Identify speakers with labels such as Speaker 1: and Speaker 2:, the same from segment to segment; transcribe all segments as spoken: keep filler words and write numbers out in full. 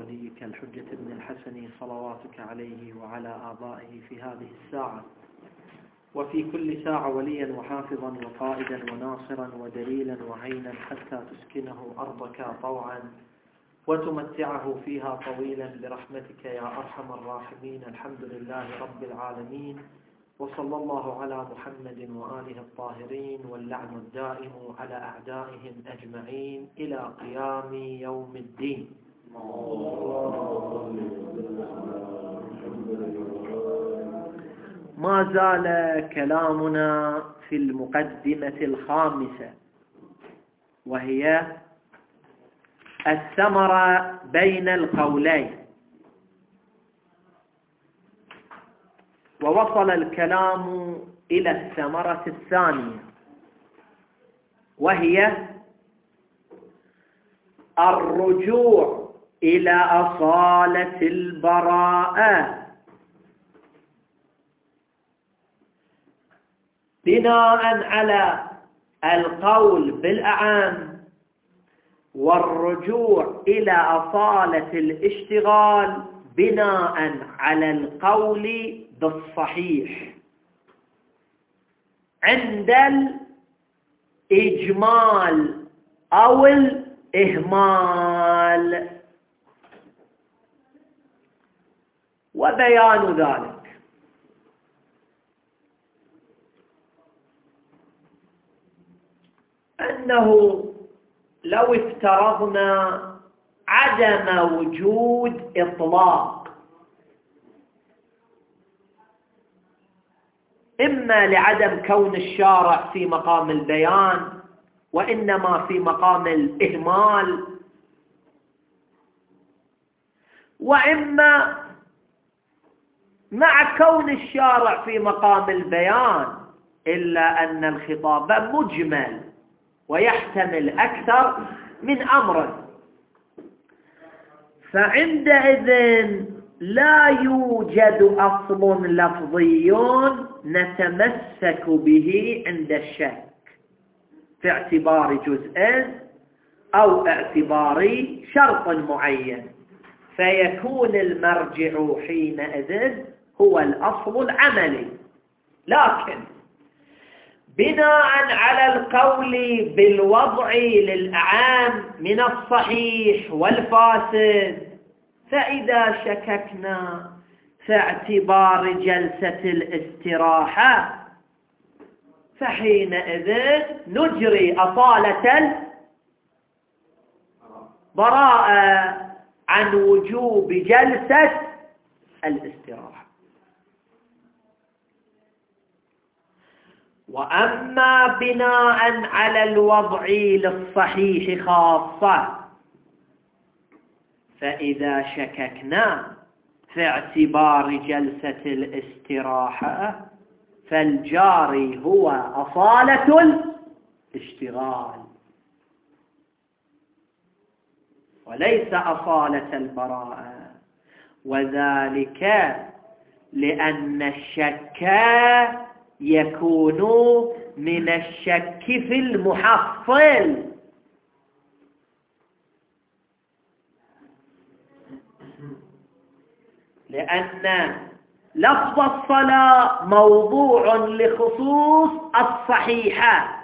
Speaker 1: وليك الحجة ابن الحسن صلواتك عليه وعلى آبائه في هذه الساعة وفي كل ساعة وليا وحافظا وقائدا وناصرا ودليلا وعينا حتى تسكنه أرضك طوعا وتمتعه فيها طويلا برحمتك يا أرحم الراحمين. الحمد لله رب العالمين، وصلى الله على محمد وآله الطاهرين، واللعن الدائم على أعدائهم أجمعين إلى قيام يوم الدين. ما زال كلامنا في المقدمة الخامسة، وهي الثمرة بين القولين، ووصل الكلام إلى الثمرة الثانية، وهي الرجوع إلى أصالة البراءة بناء على القول بالأعام، والرجوع إلى أصالة الاشتغال بناء على القول بالصحيح عند الإجمال أو الإهمال. وبيان ذلك أنه لو افترضنا عدم وجود إطلاق، إما لعدم كون الشارع في مقام البيان وإنما في مقام الإهمال، وإما مع كون الشارع في مقام البيان إلا أن الخطاب مجمل ويحتمل أكثر من أمر، فعندئذ لا يوجد أصل لفظي نتمسك به عند الشك في اعتبار جزء أو اعتبار شرط معين، فيكون المرجع حينئذ هو الأصل العملي. لكن بناء على القول بالوضع للأعام من الصحيح والفاسد، فإذا شككنا في اعتبار جلسة الاستراحة فحينئذ نجري أصالة البراءة عن وجوب جلسة الاستراحة. وأما بناء على الوضع للصحيح خاصة، فإذا شككنا في اعتبار جلسة الاستراحة فالجاري هو أصالة الاشتغال وليس أصالة البراءة، وذلك لأن الشك يكون من الشك في المحصل، لأن لفظ الصلاة موضوع لخصوص الصحيحة،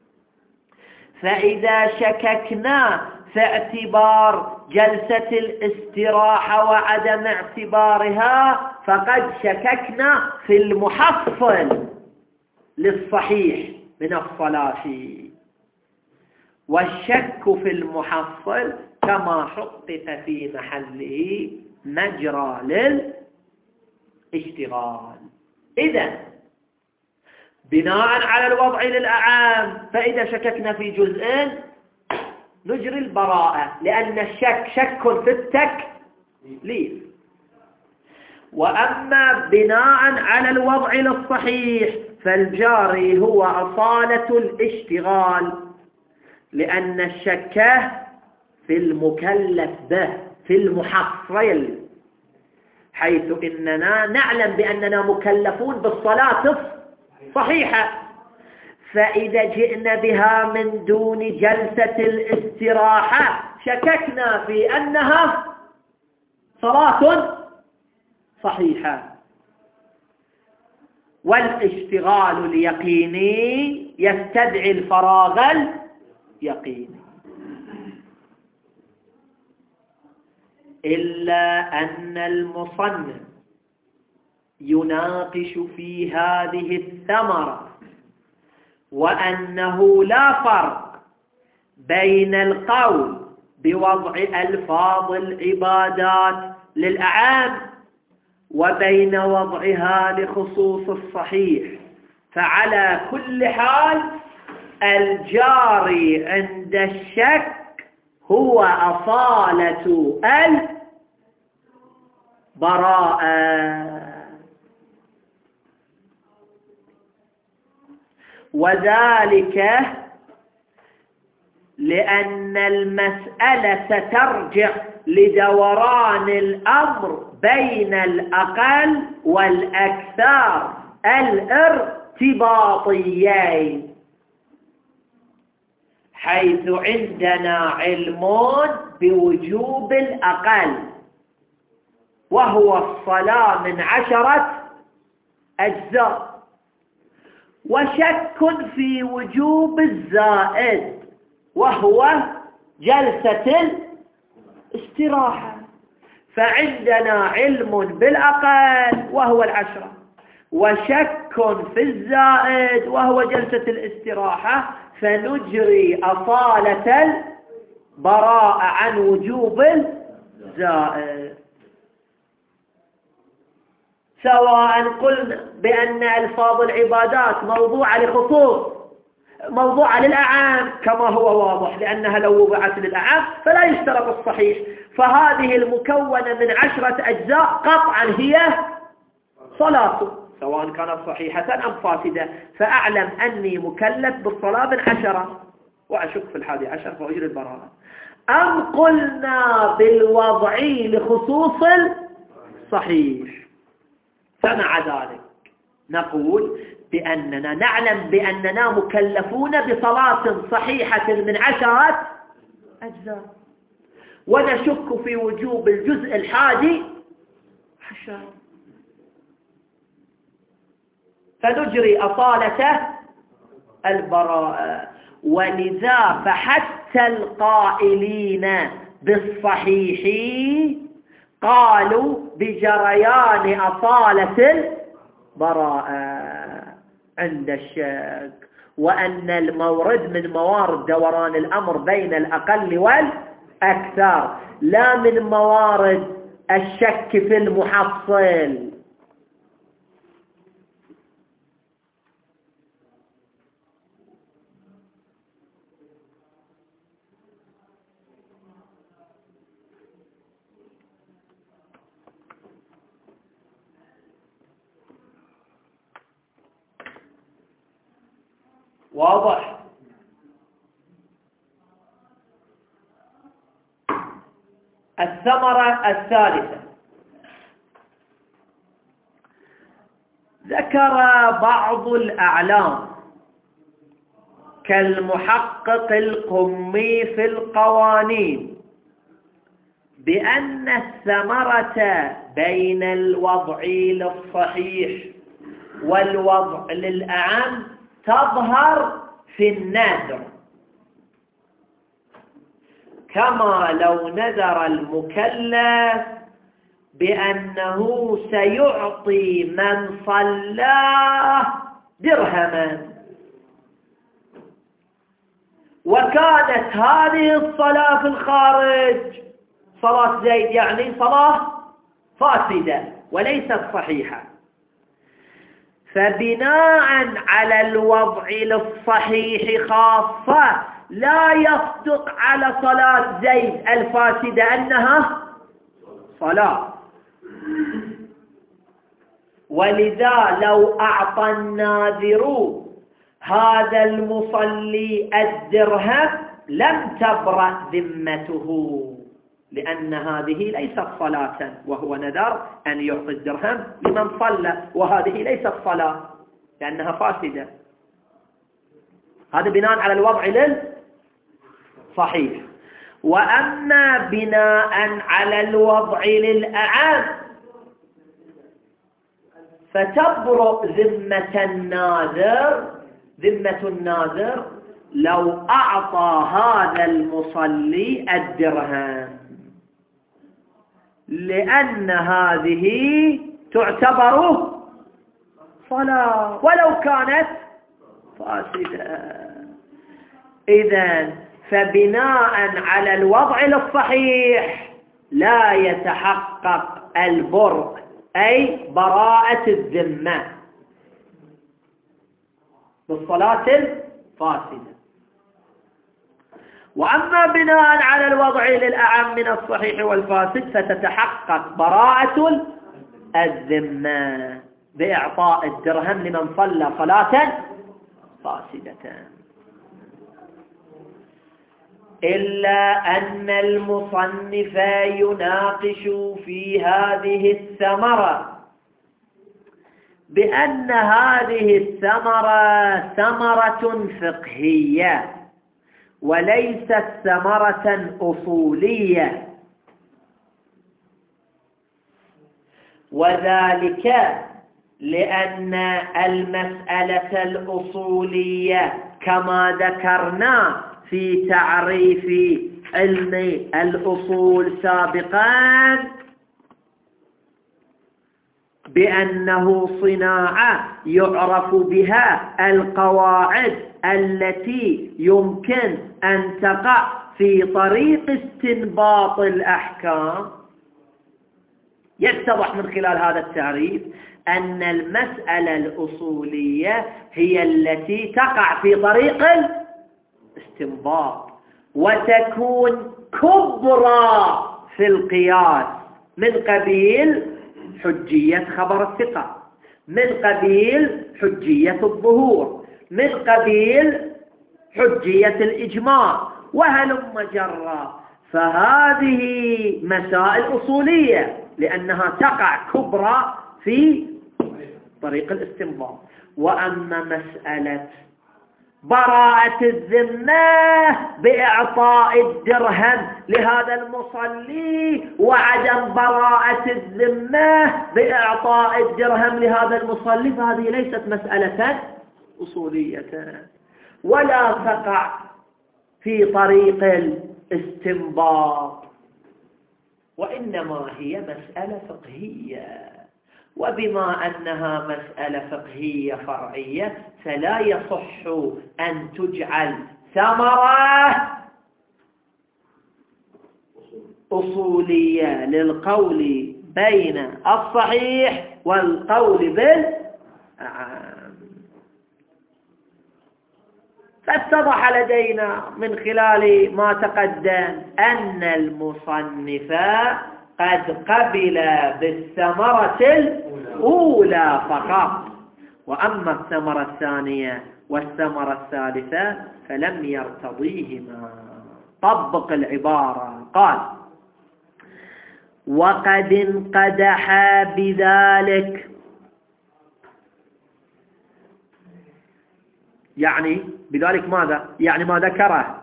Speaker 1: فإذا شككنا في اعتبار جلسة الاستراحة وعدم اعتبارها فقد شككنا في المحصل للصحيح من الصلاة، والشك في المحصل كما حقق في محله مجرى للاشتغال. إذن بناء على الوضع للأعام، فإذا شككنا في جزء نجري البراءة، لأن الشك شك في التكليف. وأما بناء على الوضع للصحيح فالجاري هو أصالة الاشتغال، لأن الشك في المكلف به في المحصل، حيث إننا نعلم بأننا مكلفون بالصلاة الصحيحة، فإذا جئنا بها من دون جلسة الاستراحة شككنا في أنها صلاة صحيحة. والاشتغال اليقيني يستدعي الفراغ اليقيني، إلا أن المصنف يناقش في هذه الثمرة وأنه لا فرق بين القول بوضع ألفاظ العبادات للأعام وبين وضعها لخصوص الصحيح. فعلى كل حال الجاري عند الشك هو أصالة البراءة، وذلك لأن المسألة ترجع لدوران الأمر بين الأقل والأكثر الارتباطيين، حيث عندنا علم بوجوب الأقل وهو الصلاة من عشرة أجزاء، وشك في وجوب الزائد وهو جلسة الاستراحة. فعندنا علم بالأقل وهو العشرة، وشك في الزائد وهو جلسة الاستراحة، فنجري أصالة البراءة عن وجوب الزائد، سواء قلنا بأن ألفاظ العبادات موضوعة لخصوص موضوعة للأعام كما هو واضح، لأنها لو وضعت للأعام فلا يشترط الصحيح، فهذه المكونة من عشرة أجزاء قطعا هي صلاة سواء كانت صحيحة أم فاسدة. فأعلم أني مكلف بالصلاة من عشرة وأشك في الحادي عشر فأجري البراءة. أم قلنا بالوضع لخصوص الصحيح، فمع ذلك نقول بأننا نعلم بأننا مكلفون بصلاة صحيحة من عشرة أجزاء، ونشك في وجوب الجزء الحادي عشر، فنجري أصالة البراءة. ولذا فحتى القائلين بالصحيح قالوا بجريان أصالة البراءة عند الشك، وأن المورد من موارد دوران الأمر بين الأقل والأكثر، لا من موارد الشك في المحصل. واضح؟ الثمرة الثالثة، ذكر بعض الأعلام كالمحقق القمي في القوانين بأن الثمرة بين الوضع للصحيح والوضع للأعم تظهر في النذر، كما لو نذر المكلف بأنه سيعطي من صلاه درهما، وكانت هذه الصلاة في الخارج صلاة زيد يعني صلاة فاسدة وليست صحيحة، فبناء على الوضع للصحيح خاصة لا يصدق على صلاة زيد الفاسدة أنها صلاة. ولذا لو أعطى الناذر هذا المصلي الدرهم لم تبرأ ذمته، لأن هذه ليست صلاة، وهو نذر أن يعطي الدرهم لمن صلى، وهذه ليست صلاة لأنها فاسدة. هذا بناء على الوضع للصحيح.
Speaker 2: وأما بناء على الوضع للأعم فتبرأ ذمة الناذر ذمة الناذر لو أعطى هذا المصلي الدرهم، لأن هذه تعتبر صلاة ولو كانت فاسدة. إذن فبناء على الوضع الصحيح لا يتحقق البرء أي براءة الذمة بالصلاة الفاسدة. وأما بناء على الوضع للأعم من الصحيح والفاسد فتتحقق براءة الذمة بإعطاء الدرهم لمن صلى صلاة فاسدة، إلا أن المصنف يناقش في هذه الثمرة بأن هذه الثمرة ثمرة فقهية وليست ثمرة أصولية، وذلك لأن المسألة الأصولية كما ذكرنا في تعريف علم الأصول سابقا بأنه صناعة يعرف بها القواعد التي يمكن أن تقع في طريق استنباط الأحكام. يتضح من خلال هذا التعريف أن المسألة الأصولية هي التي تقع في طريق الاستنباط وتكون كبرى في القياس من قبيل حجية خبر الثقة، من قبيل حجية الظهور، من قبيل حجية الإجماع وهلم جرا. فهذه مسائل أصولية لأنها تقع كبرى في طريق الاستنباط. وأما مسألة براءة الذمة بإعطاء الدرهم لهذا المصلي وعدم براءة الذمة بإعطاء الدرهم لهذا المصلي فهذه ليست مسألة أصولية ولا تقع في طريق الاستنباط، وإنما هي مسألة فقهية. وبما أنها مسألة فقهية فرعية فلا يصح أن تجعل ثمرة أصولية للقول بين الصحيح والقول بالأعم. فاتضح لدينا من خلال ما تقدم أن المصنف قد قبل بالثمرة الأولى فقط، وأما الثمرة الثانية والثمرة الثالثة فلم يرتضيهما. طبق العبارة، قال وقد انقدح بذلك، يعني بذلك ماذا؟ يعني ما ذكره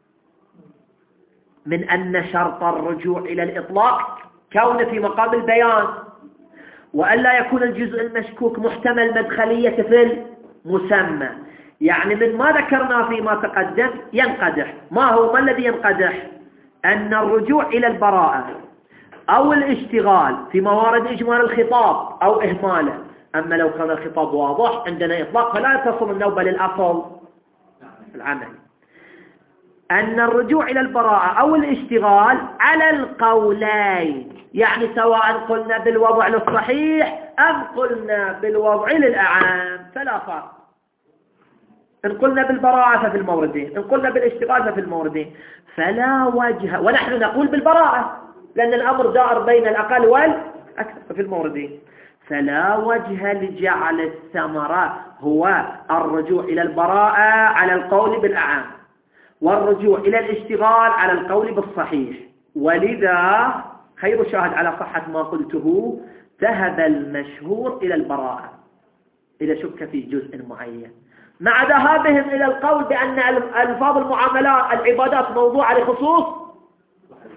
Speaker 2: من أن شرط الرجوع إلى الإطلاق كون في مقام البيان، وألا يكون الجزء المشكوك محتمل مدخلية في المسمى. يعني من ما ذكرنا فيما تقدم ينقدح. ما هو ما الذي ينقدح؟ أن الرجوع إلى البراءة أو الاشتغال في موارد إجمال الخطاب أو إهماله. أما لو كان الخطاب واضح عندنا إطلاق فلا تصل النوبة للأصل العمل. أن الرجوع إلى البراءة أو الاشتغال على القولين، يعني سواء قلنا بالوضع للصحيح أم قلنا بالوضع للأعام فلا فرق. إن قلنا بالبراءة ففي الموردين، إن قلنا بالاشتغال ففي الموردين، فلا وجه. ونحن نقول بالبراءة لأن الأمر دائر بين الأقل والأكثر في الموردين. فلا وجه لجعل الثمرة هو الرجوع إلى البراءة على القول بالأعام والرجوع إلى الاشتغال على القول بالصحيح. ولذا خير شاهد على صحة ما قلته ذهب المشهور إلى البراءة إذا شك في جزء معين، مع ذهابهم إلى القول بأن ألفاظ المعاملات العبادات موضوعة لخصوص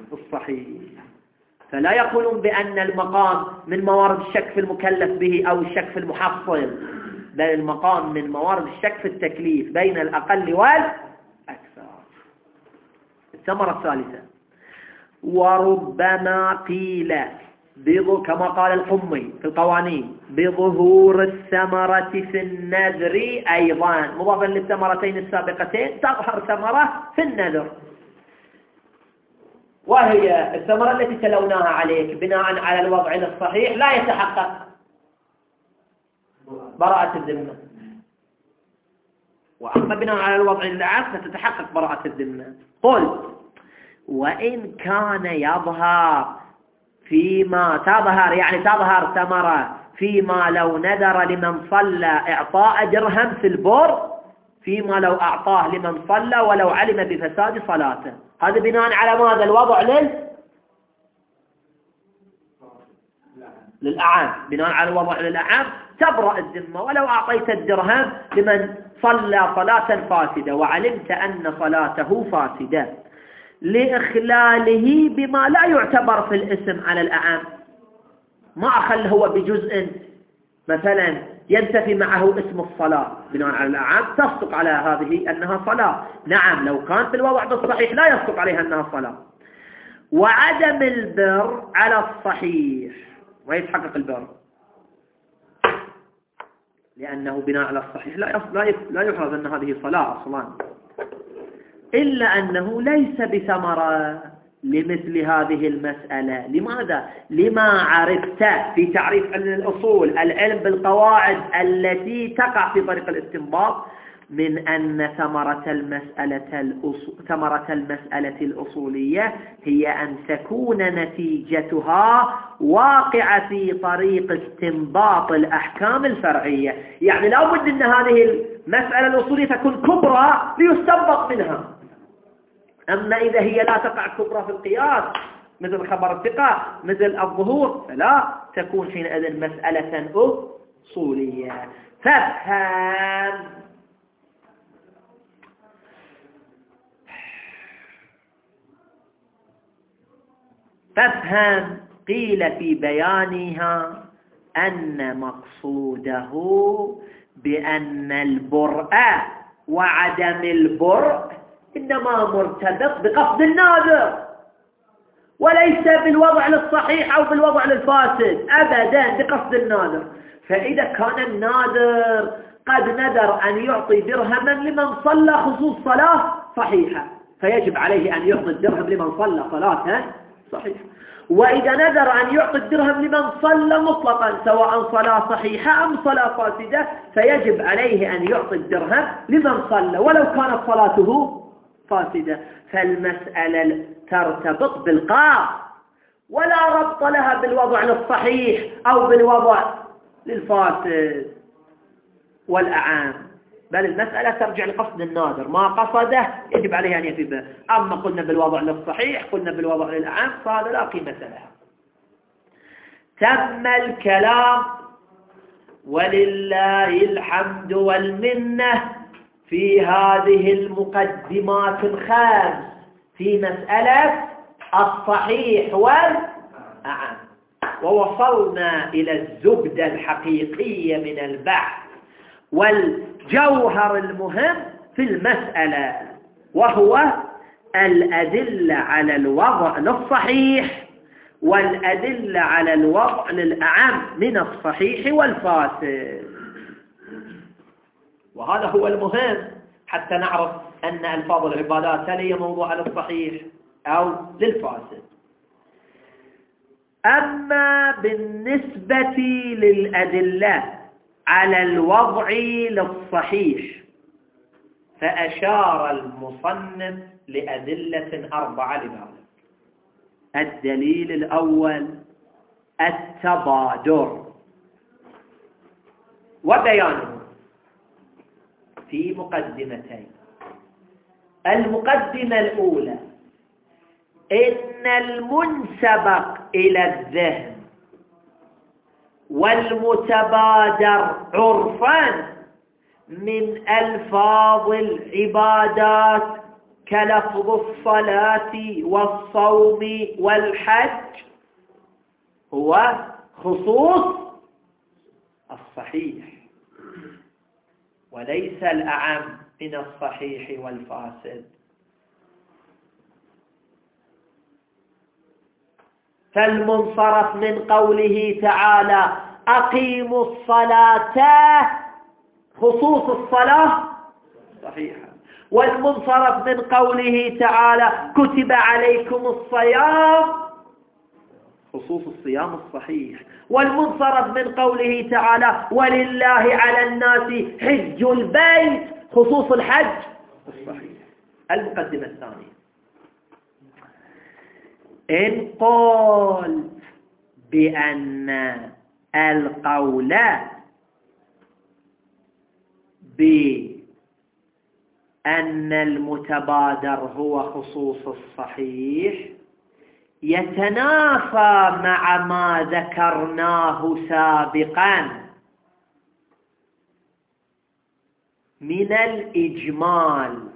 Speaker 2: الصحيح. فلا يقولون بأن المقام من موارد الشك في المكلف به أو الشك في المحصل، بل المقام من موارد الشك في التكليف بين الأقل والأكثر. الثمرة الثالثة: وربما قيل كما قال الحمي في القوانين بظهور الثمرة في النذر أيضا، مضافا للثمرتين السابقتين تظهر ثمرة في النذر، وهي الثمرة التي تلوناها عليك بناء على الوضع الصحيح لا يتحقق براءة الذمة، وأما بناء على الوضع الأعم فتتحقق براءة الذمة. قل وإن كان يظهر فيما تظهر يعني تظهر ثمرة فيما لو نذر لمن صلى إعطاء درهم في البر، فيما لو أعطاه لمن صلى ولو علم بفساد صلاته. هذا بناء على ماذا؟ الوضع لل للأعام، بناء على الوضع للأعام تبرأ الذمة ولو أعطيت الدرهم لمن صلى صلاة فاسدة وعلمت أن صلاته فاسدة لإخلاله بما لا يعتبر في الاسم على الأعام، ما أخل هو بجزء مثلا ينتفي معه اسم الصلاة، بناء على الأعام تصدق على هذه أنها صلاة. نعم لو كان في الوضع الصحيح لا يصدق عليها أنها صلاة. وعدم البر على الصحيح، ويتحقق البر لأنه بناء على الصحيح لا لا يفرض أن هذه صلاة أصلا، إلا أنه ليس بثمرة لمثل هذه المسألة. لماذا؟ لما عرفت في تعريف علم الأصول العلم بالقواعد التي تقع في طريق الاستنباط من أن ثمرة المسألة الأصول ثمرة المسألة الأصولية هي أن تكون نتيجتها واقعة في طريق استنباط الأحكام الفرعية. يعني لا بد أن هذه المسألة الأصولية تكون كبرى ليستنبط منها. أما إذا هي لا تقع كبرى في القياس مثل خبر الثقة مثل الظهور فلا تكون حينئذ مسألة أصولية. فافهم فافهم قيل في بيانها أن مقصوده بأن البرء وعدم البرء إنما مرتبط بقصد الناذر وليس بالوضع للصحيح أو بالوضع للفاسد، أبدا بقصد الناذر. فإذا كان الناذر قد نذر أن يعطي درهما لمن صلى خصوص صلاة صحيحة فيجب عليه أن يعطي الدرهم لمن صلى صلاة صحيحة، وإذا نذر أن يعطي الدرهم لمن صلى مطلقا سواء صلاة صحيحة أم صلاة فاسدة فيجب عليه أن يعطي الدرهم لمن صلى ولو كانت صلاته فاسدة. فالمسألة ترتبط بالقاص ولا ربط لها بالوضع للصحيح أو بالوضع للفاسد والأعام، بل المسألة ترجع لقصد الناظر، ما قصده يجب عليه أن يفي به. أما قلنا بالوضع للصحيح قلنا بالوضع للأعام فهذا لا قيمة لها. تم الكلام ولله الحمد والمنة في هذه المقدمات الخمس في مسألة الصحيح والأعام، ووصلنا إلى الزبدة الحقيقية من البحث والجوهر المهم في المسألة، وهو الأدلة على الوضع للصحيح والأدلة على الوضع للأعم من الصحيح والفاسد. وهذا هو المهم حتى نعرف أن ألفاظ العبادات هل هي موضوع للصحيح أو للفاسد. أما بالنسبة للأدلة على الوضع للصحيح فأشار المصنف لأدلة أربعة لذلك. الدليل الأول التبادر وبيانه في مقدمتين. المقدمة الأولى إن المنسبق إلى الذهن والمتبادر عرفا من ألفاظ العبادات كلفظ الصلاة والصوم والحج هو خصوص الصحيح وليس الأعم من الصحيح والفاسد. فالمنصرف من قوله تعالى أقيموا الصلاة خصوص الصلاة صحيحة، والمنصرف من قوله تعالى كتب عليكم الصيام خصوص الصيام الصحيح، والمنصرف من قوله تعالى ولله على الناس حج البيت خصوص الحج الصحيح. المقدمة الثانية: إن قال بأن القول بأن المتبادر هو خصوص الصحيح يتنافى مع ما ذكرناه سابقا من الإجمال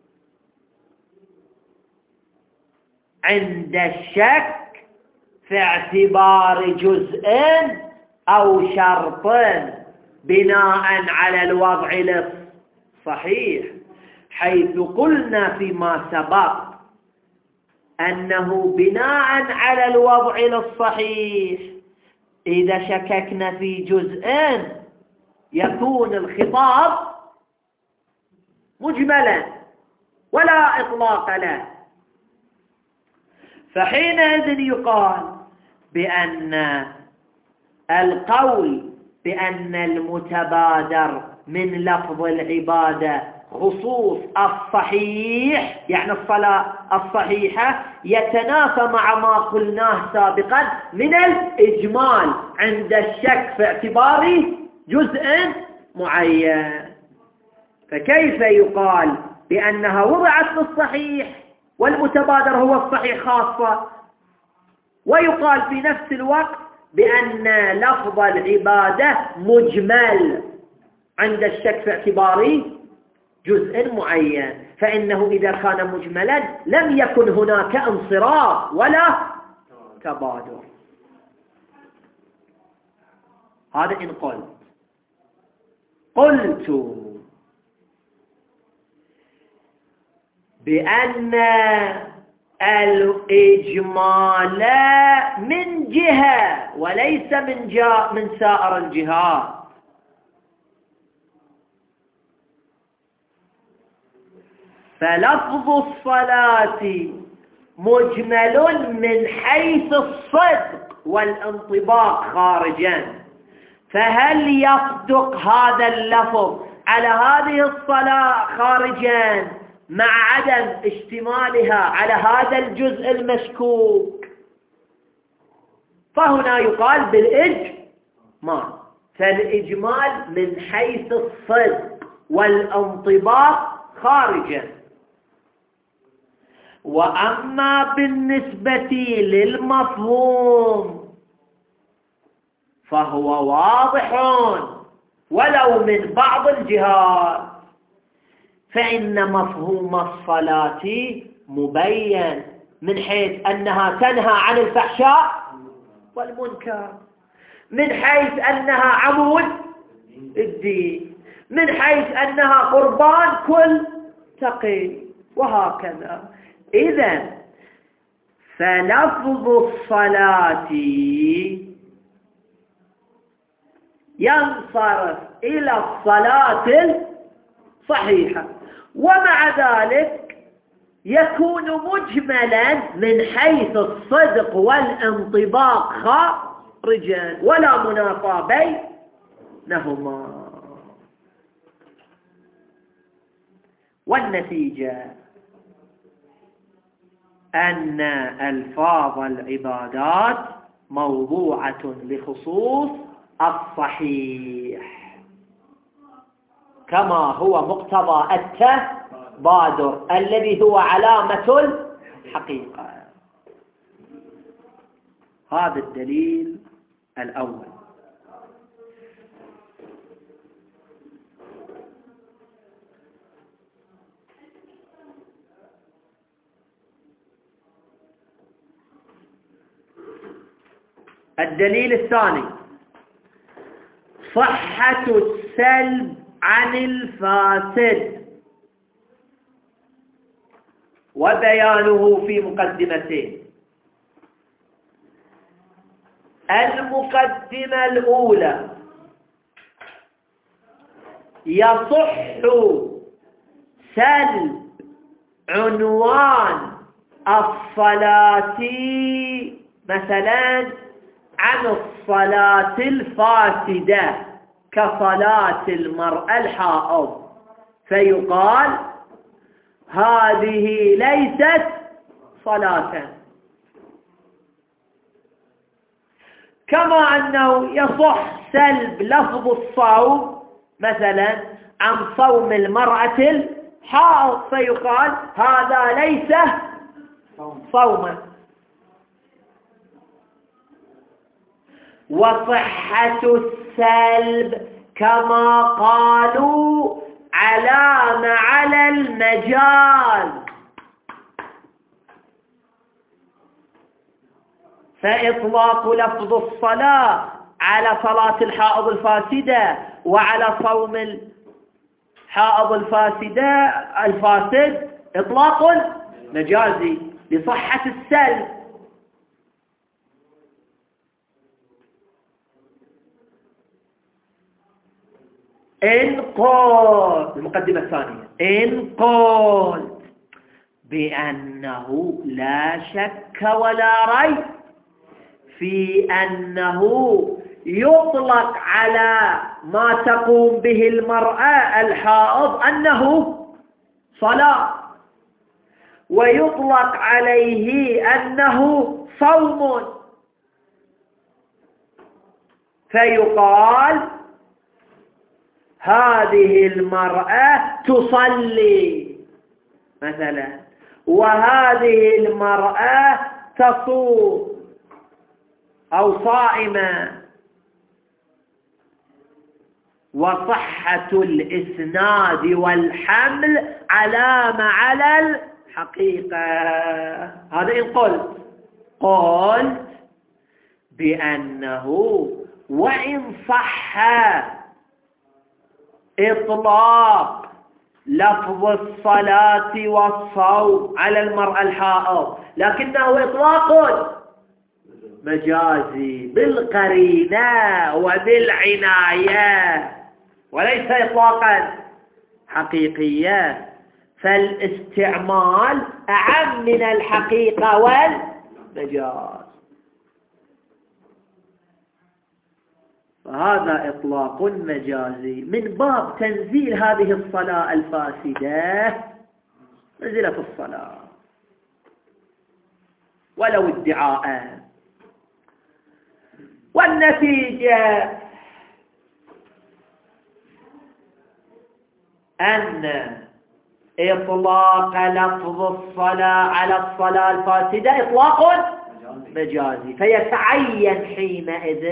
Speaker 2: عند الشك في اعتبار جزء أو شرط بناء على الوضع الصحيح، حيث قلنا فيما سبق أنه بناء على الوضع الصحيح إذا شككنا في جزء يكون الخطاب مجملا ولا إطلاق له، فحينئذ يقال بأن القول بأن المتبادر من لفظ العبادة خصوص الصحيح يعني الصلاة الصحيحة يتنافى مع ما قلناه سابقا من الإجمال عند الشك في اعتبار جزء معين. فكيف يقال بأنها وضعت في الصحيح والمتبادر هو الصحيح خاصة، ويقال في نفس الوقت بأن لفظ العبادة مجمل عند الشك في اعتبار جزء معين؟ فإنه إذا كان مجملا لم يكن هناك انصراف ولا تبادر. هذا إن قلت. قلت بأن الإجمال من جهة وليس من جاء من سائر الجهات، فلفظ الصلاة مجمل من حيث الصدق والانطباق خارجا، فهل يصدق هذا اللفظ على هذه الصلاة خارجا مع عدم اشتمالها على هذا الجزء المشكوك؟ فهنا يقال بالإجمال. فالإجمال من حيث الصدق والانطباق خارجا. وأما بالنسبة للمفهوم فهو واضح ولو من بعض الجهات، فإن مفهوم الصلاة مبين من حيث أنها تنهى عن الفحشاء والمنكر، من حيث أنها عمود الدين، من حيث أنها قربان كل تقي، وهكذا. إذن فلفظ الصلاة ينصرف إلى الصلاة الصحيحة، ومع ذلك يكون مجملا من حيث الصدق والانطباق خارجا ولا منافاة بينهما. والنتيجة أن ألفاظ العبادات موضوعة لخصوص الصحيح كما هو مقتضى التبادر الذي هو علامة الحقيقة. هذا الدليل الأول. الدليل الثاني صحة السلب عن الفاسد، وبيانه في مقدمتين. المقدمة الأولى: يصح سلب عنوان الصلاة مثلا عن الصلاة الفاسدة كصلاة المرأة الحائض، فيقال هذه ليست صلاة. كما أنه يصح سلب لفظ الصوم مثلا عن صوم المرأة الحائض، فيقال هذا ليس صوما. وصحة السلب كما قالوا علامة على المجاز، فإطلاق لفظ الصلاة على صلاة الحائض الفاسدة وعلى صوم الحائض الفاسدة الفاسد إطلاق مجازي لصحة السلب. إن قلت المقدمة الثانية: إن قلت بأنه لا شك ولا ريب في أنه يطلق على ما تقوم به المرأة الحائض أنه صلاة، ويطلق عليه أنه صوم، فيقال هذه المرأة تصلي مثلا، وهذه المرأة تصوم أو صائمة. وصحة الإسناد والحمل علامة على الحقيقة. هذا إن قلت قلت بأنه وإن صح إطلاق لفظ الصلاة والصوم على المرأة الحائض، لكنه إطلاق مجازي بالقرينة وبالعناية وليس إطلاقا حقيقيا، فالاستعمال أعم من الحقيقة والمجاز. فهذا إطلاق مجازي من باب تنزيل هذه الصلاة الفاسدة منزلة الصلاة ولو ادعاء. والنتيجة أن إطلاق لفظ الصلاة على الصلاة الفاسدة إطلاق مجازي، فيتعين حينئذ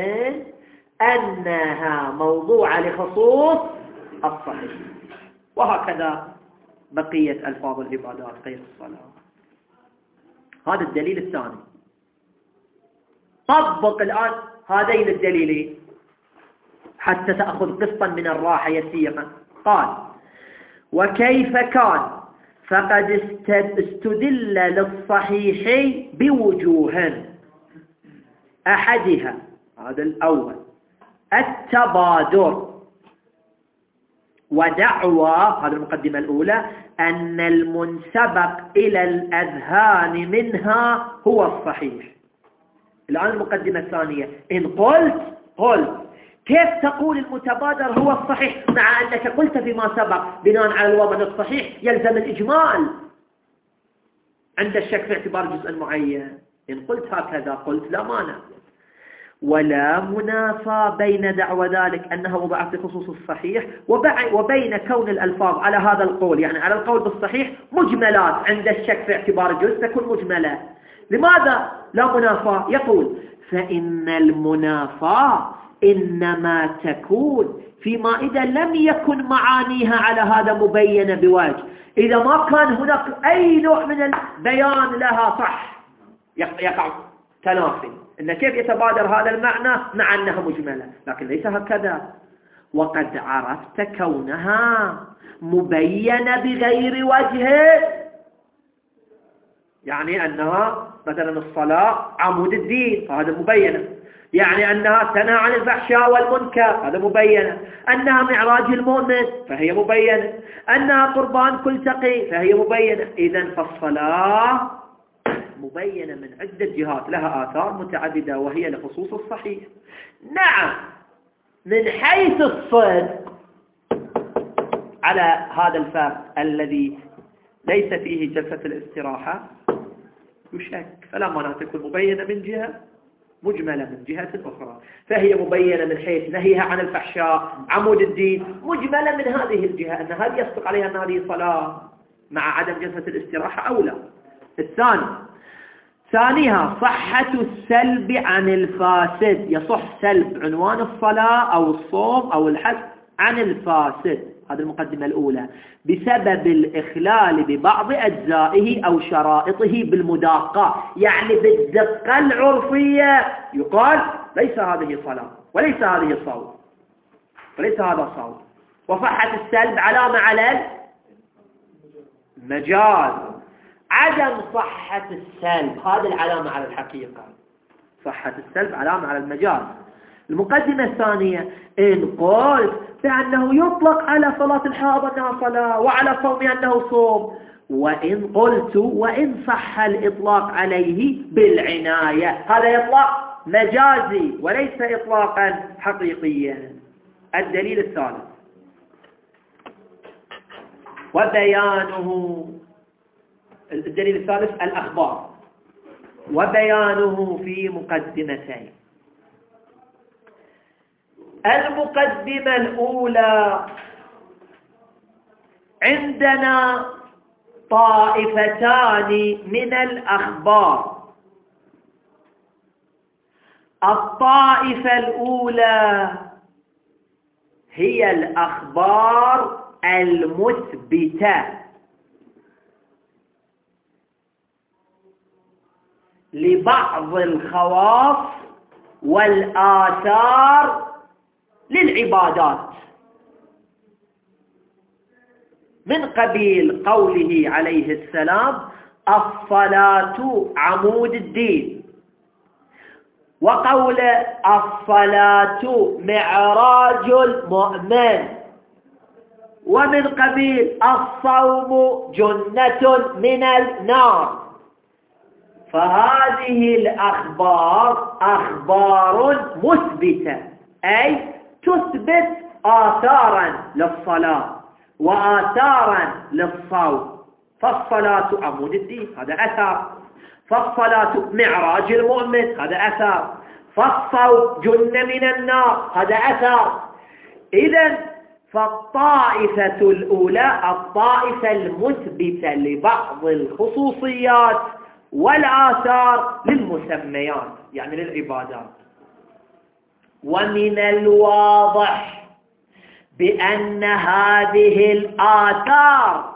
Speaker 2: أنها موضوعة لخصوص الصحيح. وهكذا بقية ألفاظ العبادات غير الصلاة. هذا الدليل الثاني. طبق الآن هذين الدليلين حتى تأخذ قسطا من الراحة يسيرا. قال: وكيف كان فقد استدل للصحيح بوجوه، أحدها هذا الأول التبادر، ودعوى هذه المقدمة الأولى أن المنسبق إلى الأذهان منها هو الصحيح. الآن المقدمة الثانية: إن قلت قلت كيف تقول المتبادر هو الصحيح مع أنك قلت فيما سبق بناء على الوضع الصحيح يلزم الإجمال عند الشك في اعتبار جزء معين. إن قلت هكذا قلت لا مانع، ولا منافى بين دعوى ذلك أنها وضعت لخصوص الصحيح وبين كون الألفاظ على هذا القول، يعني على القول بالصحيح مجملات عند الشك في اعتبار الجزء تكون مجملة. لماذا لا منافى؟ يقول: فإن المنافى إنما تكون فيما إذا لم يكن معانيها على هذا مبينة بوجه. إذا ما كان هناك أي نوع من البيان لها صح يقع تنافي. إن كيف يتبادر هذا المعنى مع أنها مجملة، لكن ليس هكذا. وقد عرفت كونها مبينة بغير وجه، يعني أنها مثلا الصلاة عمود الدين فهذا مبينة، يعني أنها تنهى عن الفحشاء والمنكر هذا مبينة، أنها معراج المؤمن فهي مبينة، أنها قربان كل تقي فهي مبينة. إذن فالصلاة مبينة من عدة جهات لها آثار متعددة وهي لخصوص الصحيح. نعم من حيث الصدق على هذا الفرد الذي ليس فيه جلسة الاستراحة يشك، فلا مانع تكون مبينة من جهة مجملة من جهة أخرى، فهي مبينة من حيث نهيها عن الفحشاء عمود الدين، مجملة من هذه الجهة أن هذه يصدق عليها أن هذه صلاة مع عدم جلسة الاستراحة أو لا. الثاني ثانيها صحة السلب عن الفاسد، يصح سلب عنوان الصلاة أو الصوم أو الحج عن الفاسد، هذه المقدمة الأولى، بسبب الإخلال ببعض أجزائه أو شرائطه بالمداقة، يعني بالدقة العرفية يقال ليس هذه صلاة وليس هذه صوم وليس هذا صوم. وصحة السلب علامة على المجاز، عدم صحة السلب هذه العلامة على الحقيقة، صحة السلب علامة على المجاز. المقدمة الثانية إن قلت بأنه يطلق على صلاة الحائض أنها صلاة وعلى صوم أنه صوم، وإن قلت وإن صح الإطلاق عليه بالعناية، هذا إطلاق مجازي وليس إطلاقا حقيقيا. الدليل الثالث وبيانه، الدليل الثالث الأخبار وبيانه في مقدمتين. المقدمة الأولى عندنا طائفتان من الأخبار. الطائفة الأولى هي الأخبار المثبتة لبعض الخواص والآثار للعبادات، من قبيل قوله عليه السلام الصلاة عمود الدين، وقول الصلاة معراج المؤمن، ومن قبيل الصوم جنة من النار. فهذه الأخبار أخبار مثبتة، أي تثبت آثارا للصلاة وآثارا للصوم. فالصلاة عمود الدين هذا أثر، فالصلاة معراج المؤمن هذا أثر، فالصوم جنة من النار هذا أثر. إذن فالطائفة الأولى الطائفة المثبتة لبعض الخصوصيات والآثار للمسميات يعني للعبادات. ومن الواضح بأن هذه الآثار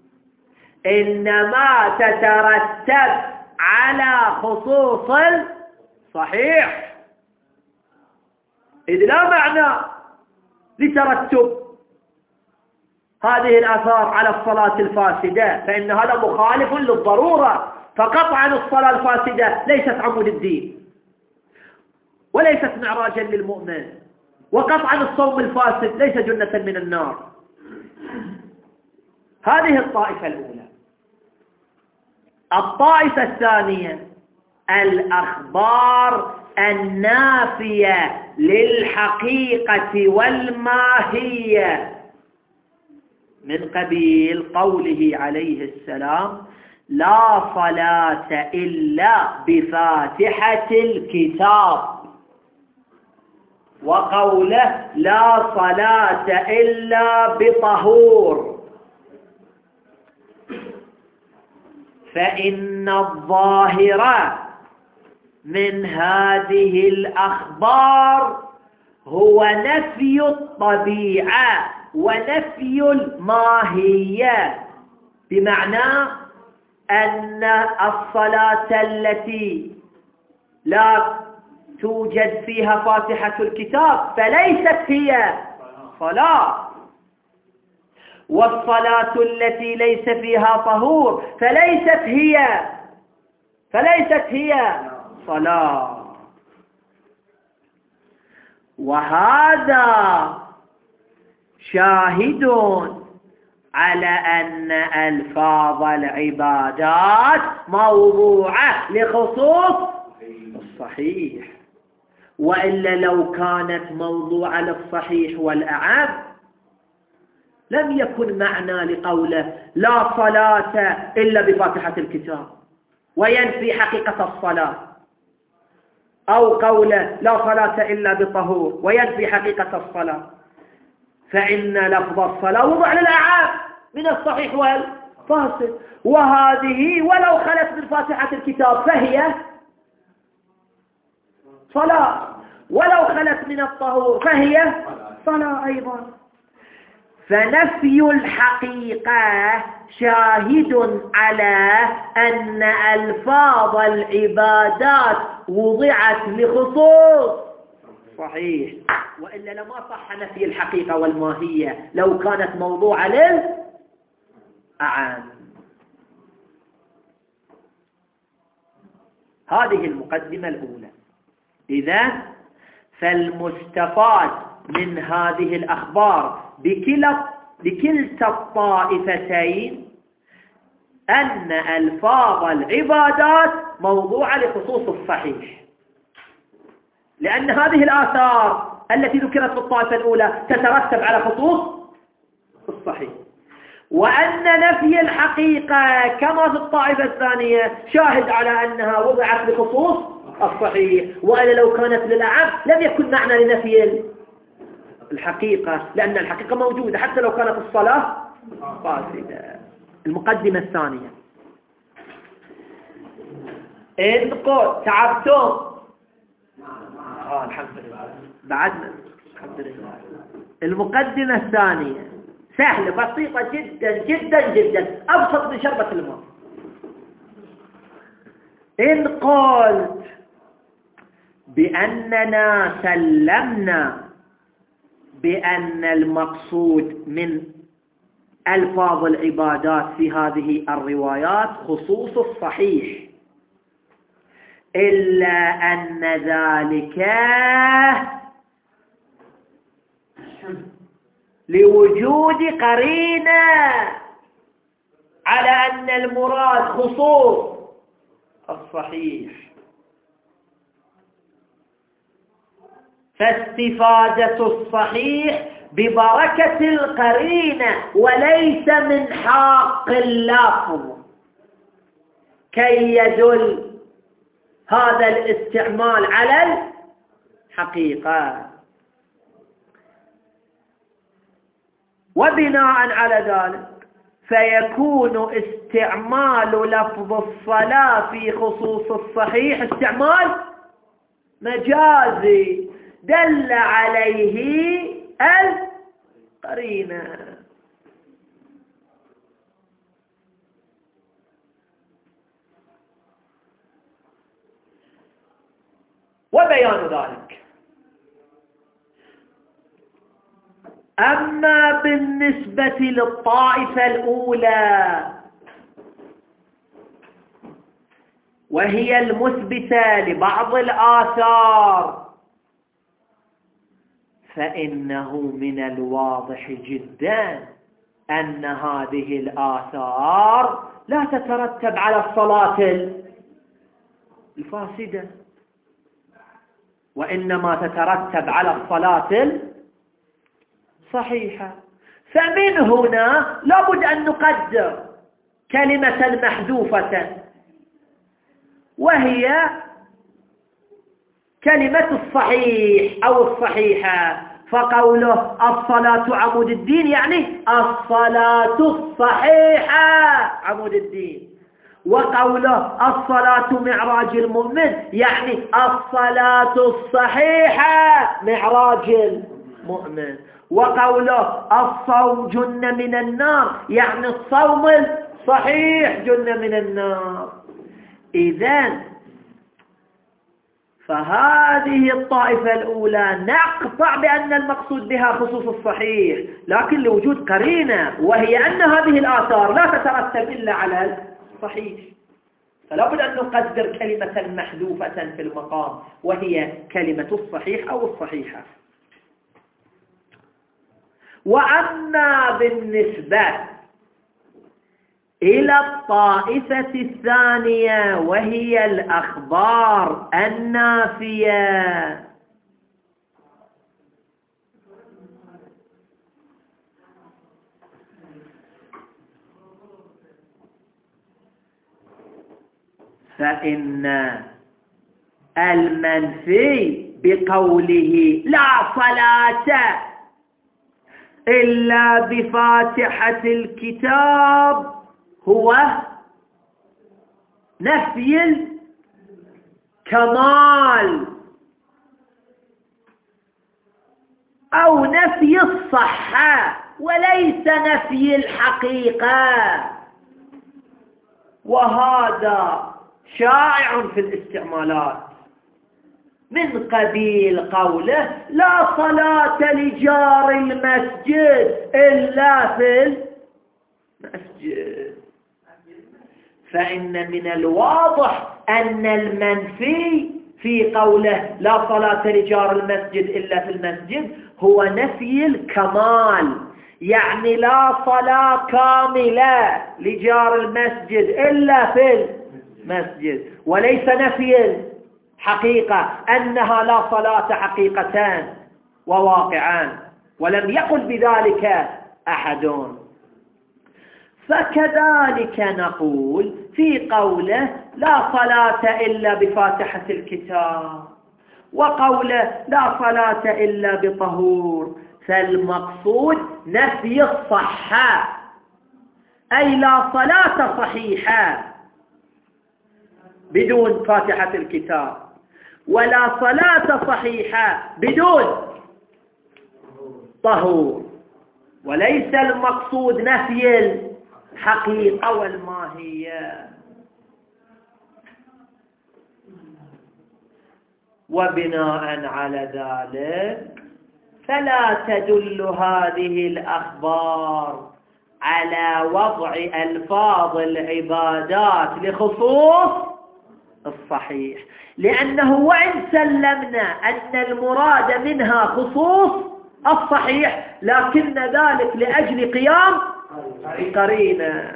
Speaker 2: إنما تترتب على خصوص صحيح، إذ لا معنى لترتب هذه الآثار على الصلاة الفاسدة، فإن هذا مخالف للضرورة. فقطعا الصلاة الفاسدة ليست عمود الدين وليست معراجا للمؤمن، وقطعا الصوم الفاسد ليس جنة من النار. هذه الطائفة الأولى. الطائفة الثانية الأخبار النافية للحقيقة والماهية، من قبيل قوله عليه السلام لا صلاة إلا بفاتحة الكتاب، وقوله لا صلاة إلا بطهور. فإن الظاهر من هذه الأخبار هو نفي الطبيعة ونفي الماهية، بمعنى أن الصلاة التي لا توجد فيها فاتحة الكتاب فليست هي صلاة، والصلاة التي ليس فيها طهور فليست هي فليست هي صلاة. وهذا شاهد على أن ألفاظ العبادات موضوعة لخصوص الصحيح، وإلا لو كانت موضوعة للصحيح والأعم لم يكن معنى لقوله لا صلاة إلا بفاتحة الكتاب وينفي حقيقة الصلاة، أو قوله لا صلاة إلا بطهور وينفي حقيقة الصلاة، فإن لفظ الصلاة وضع للأعم من الصحيح والفاسد، وهذه ولو خلت من فاتحة الكتاب فهي صلاة، ولو خلت من الطهور فهي صلاة أيضا. فنفي الحقيقة شاهد على أن ألفاظ العبادات وضعت لخصوص صحيح، وإلا لما صح نفي الحقيقة والماهية لو كانت موضوعة للأعام. هذه المقدمة الأولى. إذن فالمستفاد من هذه الأخبار بكلا بكلتا الطائفتين أن ألفاظ العبادات موضوعة لخصوص الصحيح، لأن هذه الآثار التي ذكرت في الطائفة الأولى تترتب على خصوص الصحيح، وأن نفي الحقيقة كما في الطائفة الثانية شاهد على أنها وضعت لخصوص الصحيح، وأن لو كانت للأعم لم يكن معنى لنفي الحقيقة، لأن الحقيقة موجودة حتى لو كانت الصلاة فاسدة. المقدمة الثانية، إن قلت تعبتم آه الحمد لله بعدنا الحمد لله. المقدمة الثانية سهلة بسيطة جدا جدا جدا، أبسط من شربة الماء. إن قلت بأننا سلمنا بأن المقصود من ألفاظ العبادات في هذه الروايات خصوص الصحيح، إلا أن ذلك لوجود قرينة على أن المراد خصوص الصحيح، فاستفادة الصحيح ببركة القرينة وليس من حق اللفظ كي يدل هذا الاستعمال على الحقيقة. وبناء على ذلك فيكون استعمال لفظ الصلاة في خصوص الصحيح استعمال مجازي دل عليه القرينة. وبيان ذلك أما بالنسبة للطائفة الأولى وهي المثبتة لبعض الآثار، فإنه من الواضح جدا أن هذه الآثار لا تترتب على الصلاة الفاسدة، وإنما تترتب على الصلاة الصحيحة. فمن هنا لابد أن نقدر كلمة محذوفة وهي كلمة الصحيح أو الصحيحة، فقوله الصلاة عمود الدين يعني الصلاة الصحيحة عمود الدين، وقوله الصلاة معراج المؤمن يعني الصلاة الصحيحة معراج المؤمن، وقوله الصوم جنة من النار يعني الصوم الصحيح جنة من النار. إذن فهذه الطائفة الأولى نقطع بأن المقصود بها خصوص الصحيح، لكن لوجود قرينة وهي أن هذه الآثار لا تترتب إلا على الصحيح، فلا بد أن نقدر كلمة محذوفة في المقام وهي كلمة الصحيح أو الصحيحة. وأما بالنسبة إلى الطائفة الثانية وهي الأخبار النافية، فإن المنفي بقوله لا صلاة إلا بفاتحة الكتاب هو نفي الكمال أو نفي الصحة وليس نفي الحقيقة، وهذا شائع في الاستعمالات من قبيل قوله لا صلاة لجار المسجد إلا في المسجد، فإن من الواضح أن المنفي في قوله لا صلاة لجار المسجد إلا في المسجد هو نفي الكمال، يعني لا صلاة كاملة لجار المسجد إلا في المسجد، وليس نفي الحقيقة أنها لا صلاة حقيقتان وواقعان، ولم يقل بذلك أحد. فكذلك نقول في قوله لا صلاة إلا بفاتحة الكتاب وقوله لا صلاة إلا بطهور، فالمقصود نفي الصحة، أي لا صلاة صحيحة بدون فاتحة الكتاب ولا صلاة صحيحة بدون طهور، وليس المقصود نفي الحقيقة والماهية. وبناء على ذلك فلا تدل هذه الأخبار على وضع ألفاظ العبادات لخصوص الصحيح، لأنه وإن سلمنا أن المراد منها خصوص الصحيح لكن ذلك لأجل قيام قرينة.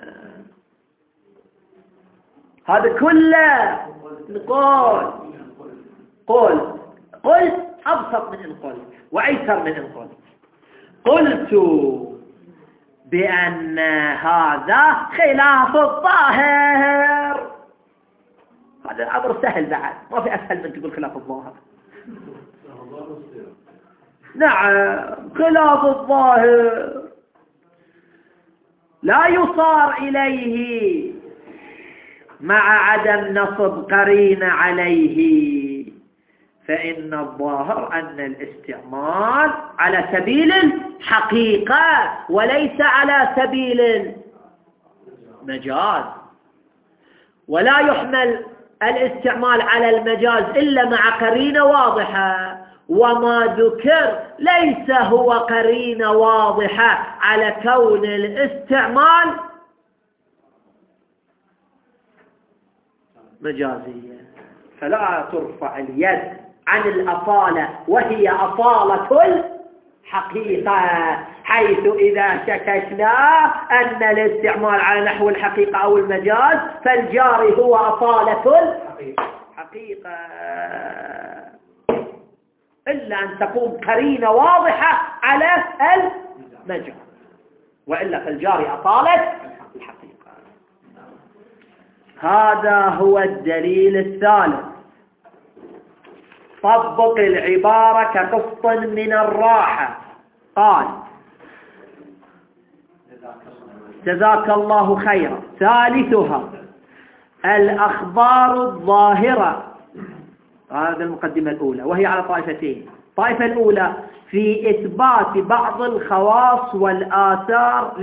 Speaker 2: هذا كله نقول قل قل أبسط من إن قلت وأيسر من إن قلت. قلت بأن هذا خلاف الظاهر، هذا أمر سهل بعد، ما في أسهل من تقول خلاف الظاهر. نعم خلاف الظاهر لا يصار إليه مع عدم نصب قرين عليه، فإن الظاهر أن الاستعمال على سبيل الحقيقة وليس على سبيل المجاز، ولا يحمل الاستعمال على المجاز إلا مع قرينة واضحة، وما ذكر ليس هو قرينة واضحة على كون الاستعمال مجازية، فلا ترفع اليد عن الأصالة وهي أصالة الحقيقة، حيث إذا شككنا أن الاستعمال على نحو الحقيقة أو المجاز فالجاري هو أصالة الحقيقة، إلا أن تكون قرينة واضحة على المجاز، وإلا فالجاري أصالة الحقيقة. هذا هو الدليل الثالث. طبق العبارة كقسط من الراحة. قال جزاك الله خيرا. ثالثها الأخبار الظاهرة، هذا المقدمة الأولى، وهي على طائفتين. الطائفة الأولى في إثبات بعض الخواص والآثار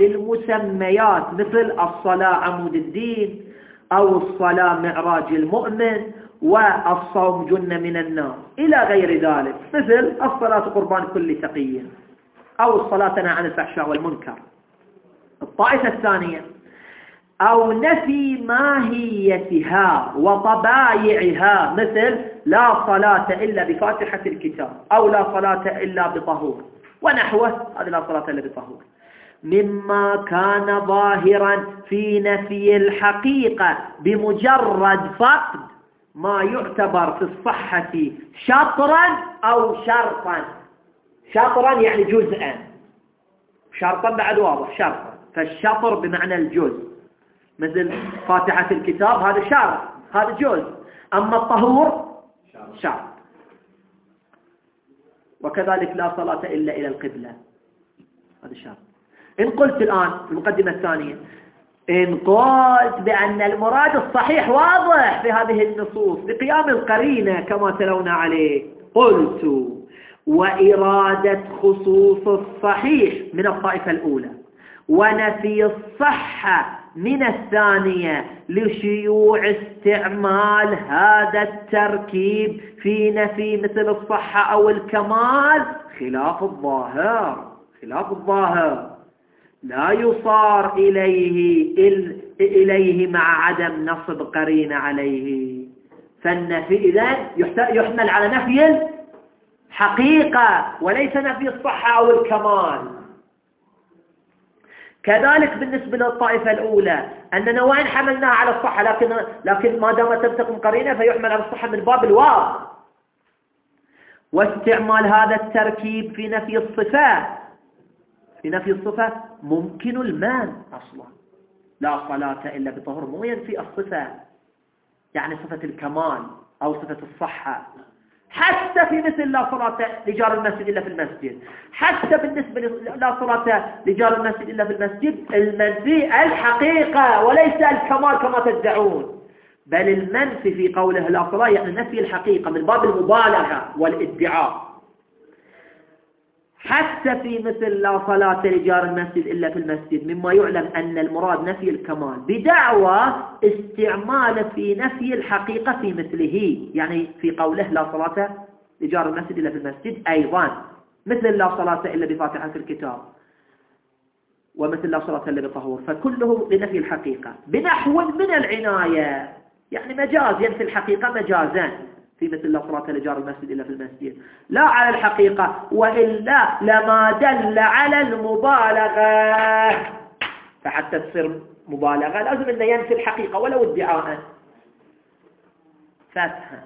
Speaker 2: للمسميات، مثل الصلاة عمود الدين أو الصلاة معراج المؤمن، والصوم جنة من النار إلى غير ذلك، مثل الصلاة قربان كل تقي، أو الصلاة تنهى عن الفحشاء والمنكر. الطائفة الثانية أو نفي ماهيتها وطبائعها، مثل لا صلاة إلا بفاتحة الكتاب، أو لا صلاة إلا بطهور ونحوه، هذه لا صلاة إلا بطهور، مما كان ظاهرا في نفي الحقيقة بمجرد فقد ما يعتبر في الصحة شطرا أو شرطا. شطرا يعني جزءا، شرطا بعد واضح، شرطا، فالشطر بمعنى الجزء، مثل فاتحة الكتاب هذا شرط، هذا جزء، أما الطهور شرط. وكذلك لا صلاة إلا إلى القبلة، هذا شرط. إن قلت الآن في المقدمة الثانية، إن قلت بأن المراد الصحيح واضح في هذه النصوص بقيام القرينة كما تلونا عليه، قلت وإرادة خصوص الصحيح من الطائفة الأولى ونفي الصحة من الثانية لشيوع استعمال هذا التركيب في نفي مثل الصحة أو الكمال خلاف الظاهر. خلاف الظاهر لا يصار إليه إليه مع عدم نصب قرين عليه، فالنفي إذن يحمل على نفي الحقيقة وليس نفي الصحة أو الكمال. كذلك بالنسبة للطائفة الأولى أننا وإن حملناها على الصحة لكن لكن ما دامت لم تكن قرينة فيحمل على الصحة من باب الواو. واستعمال هذا التركيب في نفي الصفات، في نفي الصفة ممكن المانع أصلا، لا صلاة إلا بطهور مو ينفي الصفة، يعني صفة الكمال أو صفة الصحة، حتى في مثل لا صلاة لجار المسجد إلا في المسجد، حتى بالنسبة لا صلاة لجار المسجد إلا في المسجد المنفي الحقيقة وليس الكمال كما تدعون، بل المنفي في قوله لا صلاة يعني نفي الحقيقة من باب المبالغة والادعاء. حتى في مثل لا صلاة لجار المسجد إلا في المسجد مما يعلم أن المراد نفي الكمال بدعوى استعمال في نفي الحقيقة في مثله، يعني في قوله لا صلاة لجار المسجد إلا في المسجد أيضا، مثل لا صلاة إلا بفاتحة الكتاب، ومثل لا صلاة إلا بطهور، فكله لنفي الحقيقة بنحو من العناية، يعني مجاز ينفي الحقيقة مجازا في مثل لا صلاة لجار المسجد إلا في المسجد، لا على الحقيقة، وإلا لما دل على المبالغة، فحتى تصير مبالغة لازم أن ينفي الحقيقة ولو ادعاء. فاتحة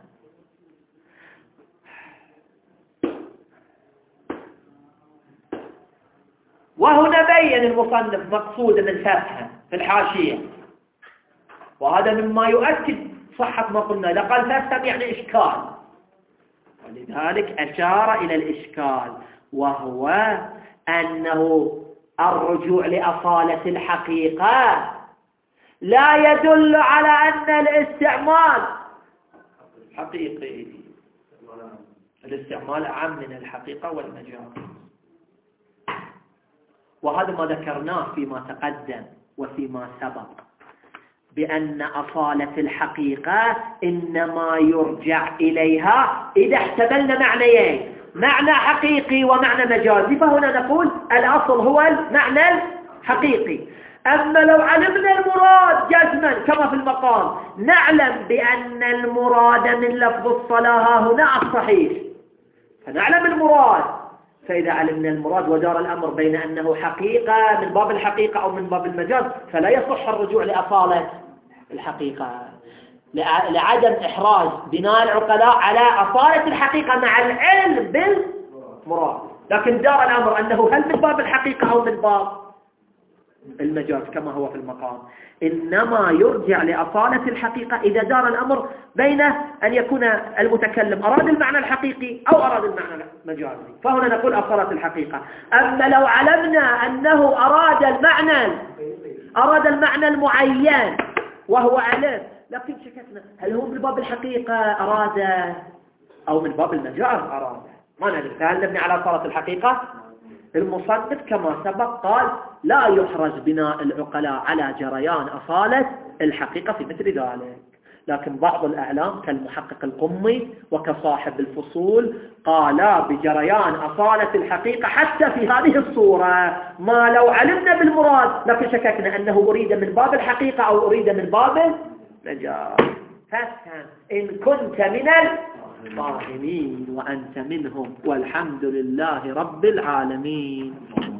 Speaker 2: وهنا بين المصنف مقصود من فتحة في الحاشية، وهذا مما يؤكد صحة ما قلنا، لقال فاتحة يعني إشكال، ولذلك أشار إلى الإشكال، وهو أنه الرجوع لأصالة الحقيقة لا يدل على أن الاستعمال حقيقي، الاستعمال أعم من الحقيقة والمجاز، وهذا ما ذكرناه فيما تقدم وفيما سبق، بأن أصالة الحقيقة إنما يرجع إليها إذا احتملنا معنيين، معنى حقيقي ومعنى مجازي، فهنا نقول الأصل هو المعنى الحقيقي. أما لو علمنا المراد جزما كما في المقام نعلم بأن المراد من لفظ الصلاة هنا الصحيح، فنعلم المراد، فإذا علمنا المراد ودار الأمر بين أنه حقيقة من باب الحقيقة أو من باب المجاز فلا يصح الرجوع لأصالة الحقيقة، لعدم إحراز بناء العقلاء على أصالة الحقيقة مع العلم بالمراد. لكن دار الأمر أنه هل من باب الحقيقة أو من باب المجاز كما هو في المقام، إنما يرجع لأصالة الحقيقة إذا دار الأمر بين أن يكون المتكلم أراد المعنى الحقيقي أو أراد المعنى المجازي، فهنا نقول أصالة الحقيقة. أما لو علمنا أنه أراد المعنى أراد المعنى المعين وهو علم، لكن شككنا هل هو من باب الحقيقة أراد أو من باب المجاز أراد، ما ندري، فهل نبني على أصالة الحقيقة؟ المصنف كما سبق قال لا يحرز بناء العقلاء على جريان أصالة الحقيقة في مثل ذلك، لكن بعض الأعلام كالمحقق القمي وكصاحب الفصول قالا بجريان أصالة الحقيقة حتى في هذه الصورة، ما لو علمنا بالمراد لكن شككنا أنه أريد من باب الحقيقة أو أريد من باب المجاز. فافهم إن كنت من الفاهمين وأنت منهم، والحمد لله رب العالمين.